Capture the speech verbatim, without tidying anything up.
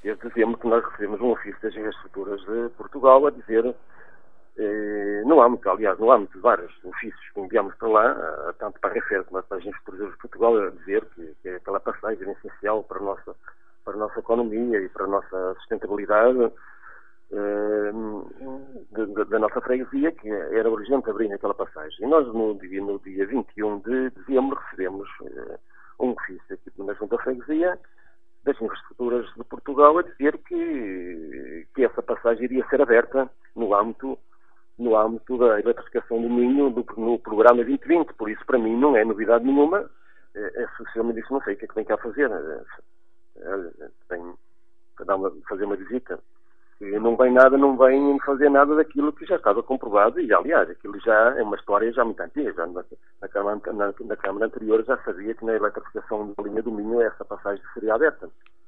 desde dezembro que nós recebemos um ofício das infraestruturas de Portugal a dizer, eh, no âmbito, aliás, no âmbito de vários ofícios que enviamos para lá, uh, tanto para a Refer como para as infraestruturas de Portugal, a dizer que, que aquela passagem é essencial para a nossa, para a nossa economia e para a nossa sustentabilidade Da, da nossa freguesia, que era urgente abrir aquela passagem. E nós, no dia, no dia vinte e um de dezembro, recebemos uh, um ofício aqui na Junta da Freguesia das infraestruturas de Portugal a dizer que, que essa passagem iria ser aberta no âmbito, no âmbito da eletrificação do Minho do, no programa vinte vinte. Por isso, para mim, não é novidade nenhuma. É, se o senhor me disse, não sei o que é que vem cá fazer. Tem que dar uma, fazer uma visita. E não vem nada, não vem fazer nada daquilo que já estava comprovado e, aliás, aquilo já é uma história já muito antiga. Já na, na, Câmara, na, na Câmara anterior já sabia que na eletrificação da linha do Minho essa passagem seria aberta.